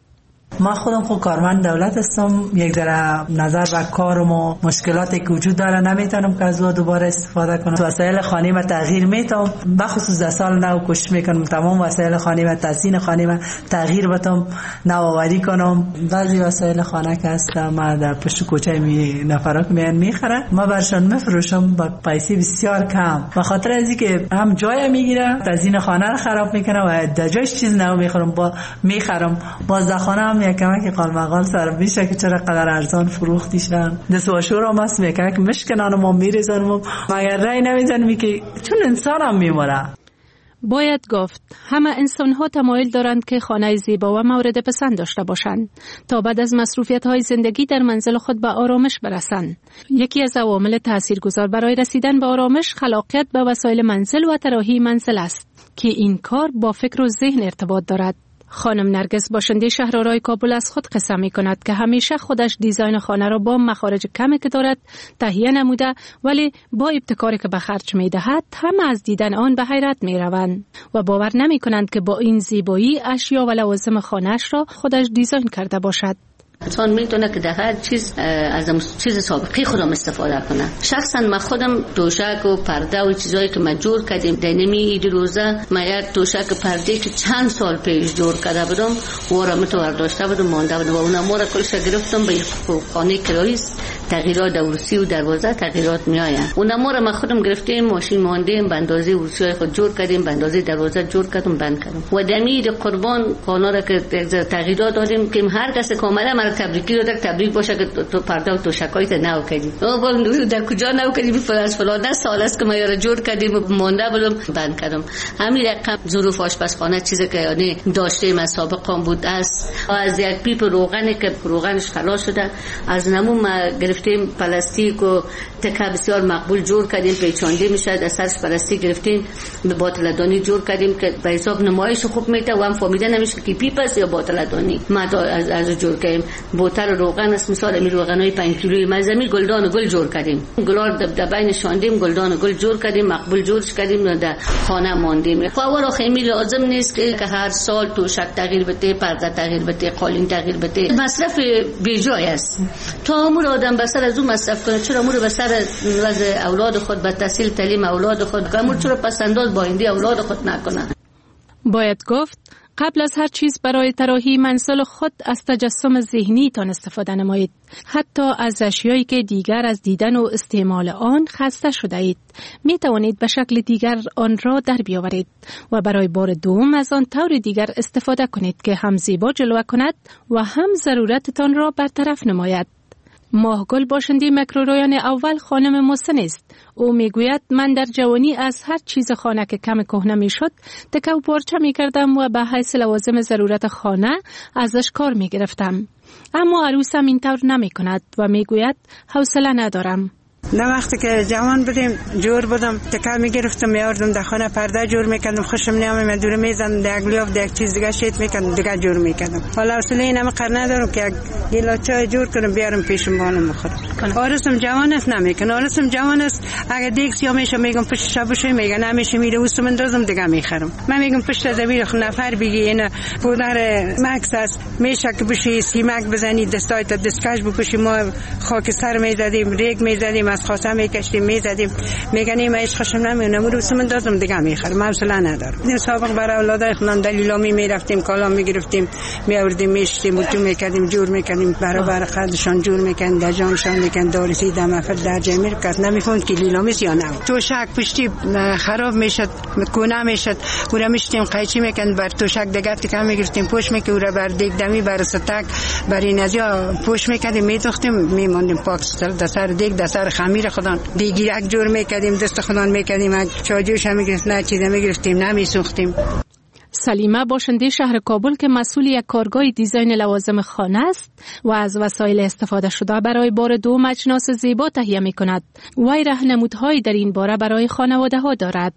ما خودم خود کارمند دولت هستم، یک در نظر به کارم و مشکلاتی که وجود داره نمیتونم که از او دوباره استفاده کنم. وسایل خانه ما تغییر میتم، بخصوص در سال نو کوشش میکنم تمام وسایل خانه ما، تزیین خانه ما تغییر بدم، نوآوری کنم. بعضی وسایل خانه که هست ما در پشت کوچه می نفرا که میان میخرن، ما برشان میفروشم با پیسه بسیار کم، به خاطر از اینکه هم جای میگیره، تزیین خانه رو خراب میکنه و در جایش چیز نو میخرم با میخرم باز در خانه هم یک کمک قالمقال سر میشه که چرا قدر ارزان فروختیشن. دست واشور هم هست میکنه که مشکنان ما میریزن، مگر رای نمیزن که چون انسان هم میموره. باید گفت همه انسان ها تمایل دارند که خانه زیبا و مورد پسند داشته باشند تا بعد از مصروفیت های زندگی در منزل خود به آرامش برسند. یکی از عوامل تاثیرگذار برای رسیدن به آرامش خلاقیت به وسایل منزل و طراحی منزل است که این کار با فکر و ذهن ارتباط دارد. خانم نرگس باشنده شهرآرای کابل از خود قصه می کند که همیشه خودش دیزاین خانه را با مخارج کمی که دارد تهیه نموده، ولی با ابتکاری که به خرج می دهد همه از دیدن آن به حیرت می روند و باور نمی کنند که با این زیبایی اشیا و لوازم خانه‌اش را خودش دیزاین کرده باشد. انسان میتونه که در هر چیز از چیز سابقه خودم استفاده کنه. شخصا من خودم توشک و پرده و چیزایی که من جور کردیم در نمی اید روزه، من یک توشک پرده که چند سال پیش جور کرده بودم و را متوار داشته بودم مانده بودم و اونم را کلش گرفتم به خانه کرایی تغییرات در ورسی و دروازه تغییرات می آید. اونم را من خودم گرفتیم ماشین ماندیم به اندازه ورسی های خود جور کردیم، به اندازه دروازه جور کردم بند کردم و دمید قربان خانه را که تغییرات دادیم که هر کس کاملا تبریکی رو در تبریک باشه که تو پرده و توشکایت نو کردیم. او در کجا نو کردیم؟ فلان فلان سال است که ما یارو جور کردیم و مونده بودم بند کردم. همین رقم ظروف آشپزخانه چیزی که یعنی داشتیم از سابقم بود است. از یک پیپ روغنی که روغنش خلاص شده از نمون ما گرفتیم پلاستیک و تکه بسیار مقبول جور کردیم، پیچانده میشه از سرش پلاستیک گرفتیم به باتلدانی جور کردیم که به حساب نمایش خوب میته و هم فهمیده نمیشه که پیپ است یا باتلدانی. ما از از جور کردیم بوتل روغن است، مثال امی روغنای پنج کیلویی مزمی گلدان و گل جور کردیم، گلار در بین شاندیم گلدان و گل جور کردیم، مقبول جورش کردیم و در خانه ماندیم. فوارا خیلی لازم نیست که هر سال توشک تغییر بده، پرده تغییر بده، قالین تغییر بده، مصرف بیجای است. تا عمر آدم بسر از اون مصرف کنه، چرا عمر بسر وضع اولاد خود به تحصیل تعلیم اولاد خود عمر چرا پس انداز با آینده اولاد خود نکنه. باید گفت قبل از هر چیز برای طراحی منزل خود از تجسم ذهنی تان استفاده نمایید، حتی از اشیایی که دیگر از دیدن و استعمال آن خسته شده اید می توانید به شکل دیگر آن را در بیاورید و برای بار دوم از آن طور دیگر استفاده کنید که هم زیبا جلوه کند و هم ضرورتتان را برطرف نماید. ماهگل باشنده مکرورویان اول خانم محسن است. او میگوید من در جوانی از هر چیز خانه که کم کهنه میشد تکه و پارچه میکردم و به حیث لوازم ضرورت خانه ازش کار میگرفتم، اما عروسم این طور نمی کند و میگوید حوصله ندارم. نه وقتی که جوان بودیم جور بودم تکه میگرفتم میاردم در خانه پرده جور میکردم، خوشم نیامد دور میزدم در گلیاف در یک چیز دیگه شیت میکردم دیگه جور میکردم. حالا حوصله اینم قر ندارم که گیلا چای جور کنم بیارم پیشم بانم بخورم. آرزوم جوان است نمیکنه، آرزوم جوان است اگه دیگه سیا میشه میگم پشت شبشه میگه نمیشه میره وسط اندازم دیگه میخرم. من میگم پشت زمین خو نفر بگی اینا پودر مکس است میشه که بشی سیمک بزنی دستای تا دستکش بکشی، ما خاک سر میزدیم ریگ میزدیم از خاصه میکشیم میزدیم میگن این ایش خوشم نمیونه مرو وسط اندازم دیگه میخرم. حوصله ندارم. این سابق برای اولادای خودم دلیلامی میرفتیم کالا میگرفتیم میآوردیم میشتیم تو میکردیم جور میکردیم برابر خدشان جور میکردیم در جانشان میکردیم دارسی دمفر در جمیر کس نمیفهمد که لیلامیست یا نه. توشک پشتی خراب میشد کونه میشد اورا میشتیم قیچی میکردیم بر توشک دیگه تکه میگرفتیم پوش میکردیم اورا بر دیگ دمی بر ستک بر این ازیا پوش میکردیم میدوختیم میموندیم پاک در سر دیگ در سر خمیر خودان دیگه یک جور میکردیم دست خودان میکردیم چاجوش هم میگرفت نه چیزا میگرفتیم نمیسوختیم. سلیمه باشنده شهر کابل که مسئول یک کارگاه دیزاین لوازم خانه است و از وسایل استفاده شده برای بار دوم اجناس زیبا تهیه می کند. وی راهنمودهایی در این باره برای خانواده ها دارد.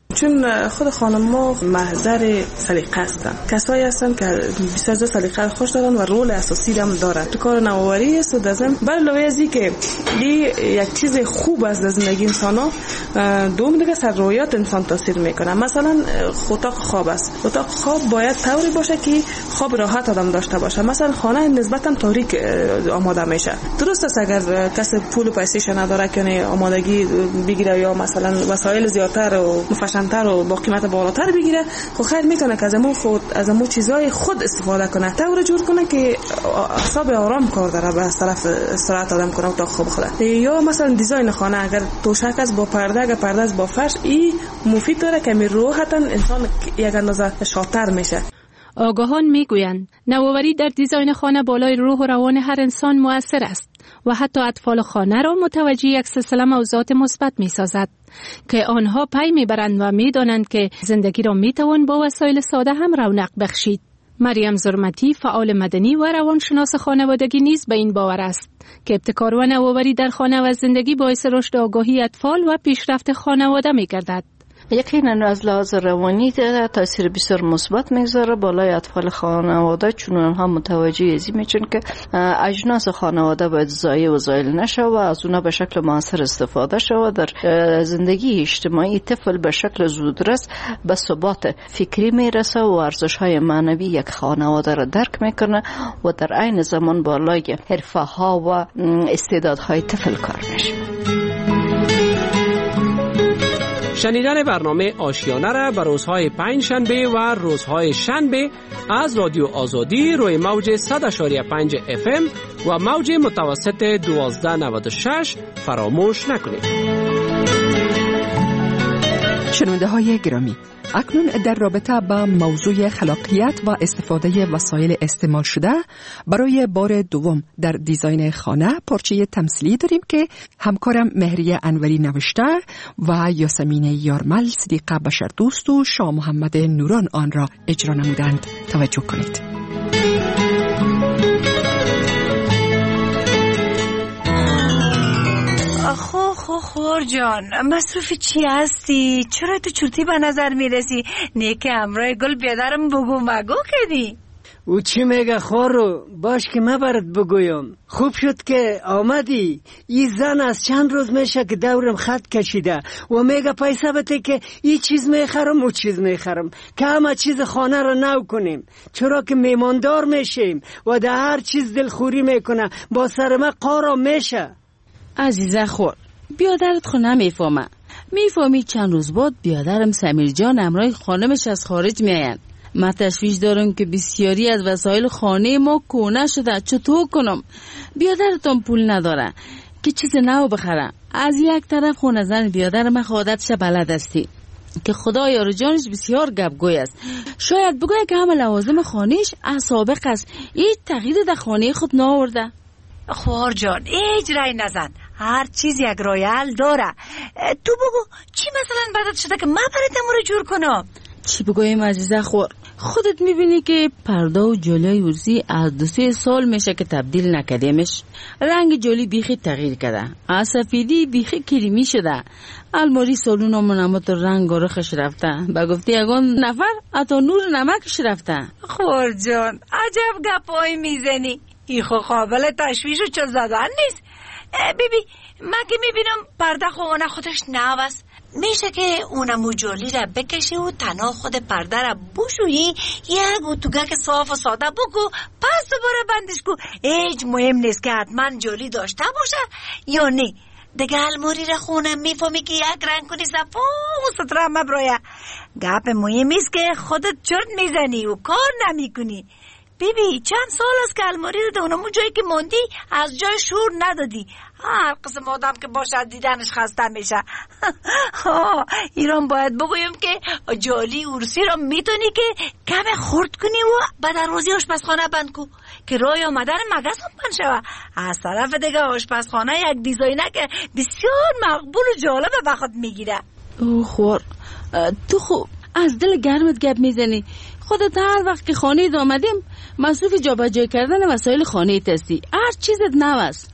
چون خود خانم ما محضر سلیقه هستن، کسایی هستن که بسیار زیاد سلیقه خوش دارن و رول اساسی هم دارن تو کار نوآوری است. و دزم بر علاوه از اینکه یک چیز خوب است در زندگی انسان ها دوم دیگه سر رویات انسان تاثیر میکنه. مثلا اتاق خواب است، اتاق خواب باید طوری باشه که خواب راحت آدم داشته باشه. مثلا خانه نسبتا تاریک آماده میشه. درست است اگر کسی پول و پیسه‌ش نداره که آمادگی بگیره یا مثلا وسایل زیادتر و مفشن‌تر و با قیمت بالاتر بگیره، خب خیر میتونه که از امو خود از امو چیزای خود استفاده کنه، طور جور کنه که اعصاب آرام کار داره به طرف استراحت آدم کنه اتاق خواب خود. یا مثلا دیزاین خانه اگر توشک است با پرده، اگر پرده است با فرش، این مفید داره که می راحتا انسان یک اندازه شادتر میشه. آگاهان میگویند نوآوری در دیزاین خانه بالای روح و روان هر انسان مؤثر است و حتی اطفال خانه را متوجه یک سلسله موضوعات مثبت میسازد که آنها پی میبرند و میدانند که زندگی را میتوان با وسایل ساده هم رونق بخشید. مریم زرمتی، فعال مدنی و روانشناس خانوادگی نیز به این باور است که ابتکار و نوآوری در خانه و زندگی باعث رشد آگاهی اطفال و پیشرفت خانواده می‌گردد. یقینا از لحاظ روانی تاثیر بسیار مثبت میگذاره بالای اطفال خانواده، چون آنها متوجه ازی میشن که اجناس خانواده باید ضایع و زایل نشه و از اونها به شکل موثر استفاده شود. در زندگی اجتماعی طفل به شکل زودرس به ثبات فکری میرسه و ارزش‌های معنوی یک خانواده را درک میکنه و در عین زمان بالای حرفه‌ها و استعدادهای طفل کار میشه. شنیدن برنامه آشیانه را به روزهای پنج شنبه و روزهای شنبه از رادیو آزادی روی موج صد اشاری پنج اف ام و موج متوسط دوازده نود و شش فراموش نکنید. شنونده های گرامی، اکنون در رابطه با موضوع خلاقیت و استفاده وسایل استعمال شده برای بار دوم در دیزاین خانه پارچه تمثیلی داریم که همکارم مهریه انوری نوشته و یاسمین یارمل، صدیقه بشردوست و شاه محمد نوران آن را اجرا نمودند. توجه کنید. خو خو خور جان، مصروف چی هستی؟ چرا تو چرتی به نظر میرسی؟ نیکه همراه گل بیادرم بگو مگو کردی؟ او چی میگه خورو؟ باش که من برات بگویم. خوب شد که آمدی. این زن از چند روز میشه که دورم خط کشیده و میگه پیسه بده که این چیز میخرم و چیز میخرم که همه چیز خانه رو نو کنیم، چرا که میماندار میشیم و در هر چیز دلخوری میکنه، با سر من قارا میشه. عزیزه خور، بیادرت خو نمیفهمه. میفهمی چند روز بعد بیادرم سمیر جان امرای خانمش از خارج میاین. من تشویش دارم که بسیاری از وسایل خانه ما کهنه شده، چطور کنم؟ بیادرتون پول نداره که چیز نو بخره. از یک طرف خونه زن بیادر من عادتش بلد استی که خدا یار جانش بسیار گپگوی است. شاید بگوید که همه لوازم خانهش از سابق است، هیچ تغییر در خانه خود نآورده. خوار جان، هیچ رای نزن، هر چیز یک رایل داره. تو بگو چی مثلا بدت شده که من برات امور جور کنم؟ چی بگویم عزیزه خور؟ خودت میبینی که پرده و جلوی ورزی از دو سه سال میشه که تبدیل نکردیمش. رنگ جلی بیخی تغییر کرده، از سفیدی بیخی کریمی شده. الماری سالون و منامت رنگ و رخش رفته، با گفتی اگون نفر اتا نور نمکش رفته. خور جان، عجب گپایی میزنی. ای خو قابل تشویش و چل زدن نیست. بیبی من که میبینم پرده خونه خودش نو است، میشه که اونمو جالی را بکشی و تنها خود پرده را بشویی، یک اتوگک صاف و ساده بگو، پس دوباره بندش کو. هیچ مهم نیست که حتما جالی داشته باشه یا نه. دیگه الماری را خونه میفهمی که یک رنگ کنی صفا و ستره مبرایه. گپ مهم است که خودت چرت میزنی و کار نمیکنی. بیبی چند سال است که الماری رو در اونمون جایی که موندی از جای شور ندادی. هر قسم آدم که باشه دیدنش خسته میشه. ایران باید بگویم که جالی ارسی رو میتونی که کم خورد کنی و بعد روزی آشپزخانه بند کو که رای آمدن مگس هم بند شوه. از طرف دیگه آشپزخانه یک دیزاینه که بسیار مقبول و جالب به خود میگیره. او خور، تو خوب از دل گرمت گپ میزنی. خودت هر وقت که خانه آمدیم مصروف جابجایی کردن وسایل خانه تستی، هر چیزت نو است.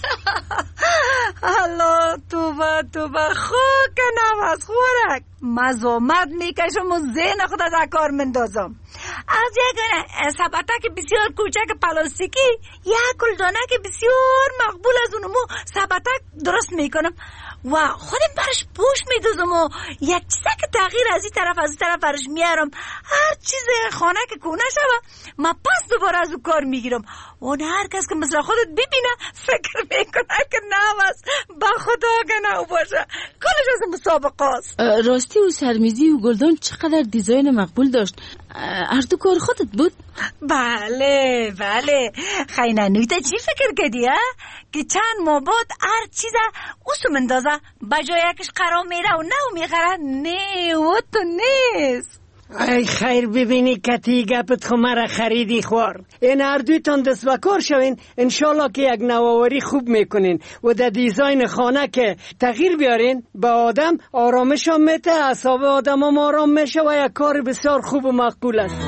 الله توبه توبه، خاک نو است خورک. مزامت میکشم و ذهن خود از کار مندازم. از یک سبتک بسیار کوچک پلاستیکی یک گلدانک بسیار مقبول از اونمو سبتک درست میکنم و خودم برش پوش میدوزم و یک چیزه که تغییر از این طرف از این طرف برش میارم. هر چیز خانه که کونه شوه ما پس دوباره از او کار میگیرم. اون هر کس که مثل خودت ببینه فکر میکنه که نوست با خدا که نو باشه. کلش از مسابقه است. راستی و سرمیزی و گلدان چقدر دیزاین مقبول داشت. هر دو کار خودت بود؟ بله بله. خیلی نویتا چی فکر کردی ها؟ که چند ماه بعد هر چیزه اوسو مندازه بجای یکش قرار میره و نو میخره. نه و تو نیست. ای خیر ببینی کتی گپت خو مرا خریدی خوار. این هر دویتان دست بکار شوین انشالله که یک نوآوری خوب میکنین و در دیزاین خانه که تغییر بیارین به آدم آرامش هم میته، اعصاب آدم هم آرام میشه و یک کار بسیار خوب و مقبول است.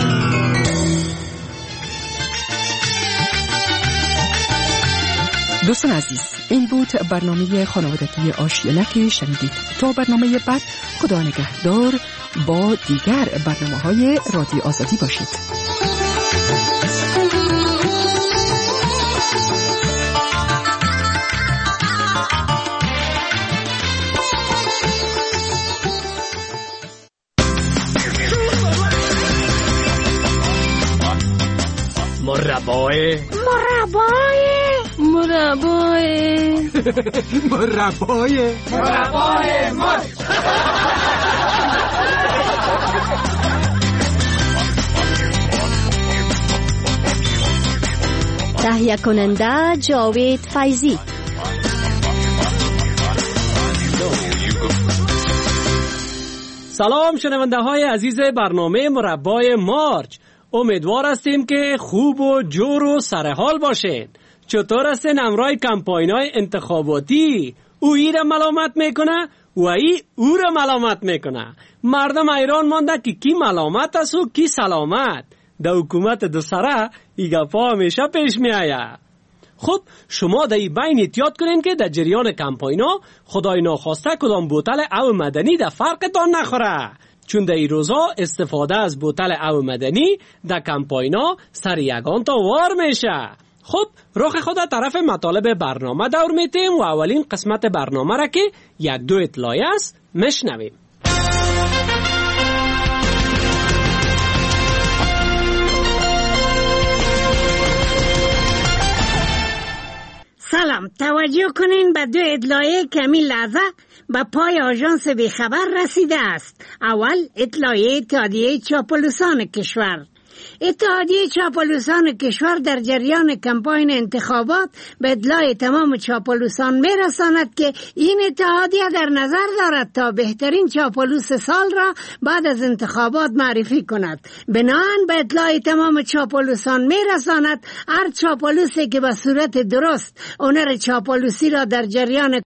دوستان عزیز، این بود برنامه خانوادگی آشیانه که شنیدید. تا برنامه بعد خدا نگهدار، با دیگر برنامه‌های رادیو آزادی باشید. مربای مربای مربای مربای مربای مرد. تهیه کننده جاوید فیضی. سلام شنونده های عزیز برنامه مربای مارچ. امیدوار هستیم که خوب و جور و سرحال باشین. چطور هستین امرای کمپاینای انتخاباتی؟ او ای را ملامت میکنه و ای او را ملامت میکنه. مردم ایران مانده که کی ملامت است و کی سلامت. در حکومت دو سره ای گپا همیشه پیش می آید. خب شما در این بین احتیاط کنین که در جریان کمپاینا خدای ناخواسته کدام بوتل او مدنی در فرقتان نخوره، چون در این روزا استفاده از بوتل او مدنی در کمپاینا سر یگان تا وار میشه. خب رخ خود طرف مطالب برنامه دور میتیم و اولین قسمت برنامه را که یک دو اطلاعی است مشنویم. سلام، توجه کنین به دو اطلاعیه که همین لحظه به پای آژانس بیخبر رسیده است. اول اطلاعیه اتحادیه چاپلوسان کشور. اتحادیه چاپلوسان کشور در جریان کمپاین انتخابات به اطلاع تمام چاپلوسان میرساند که این اتحادیه در نظر دارد تا بهترین چاپلوس سال را بعد از انتخابات معرفی کند. بنابراین به اطلاع تمام چاپلوسان میرساند هر چاپلوسی که به صورت درست هنر چاپلوسی را در جریان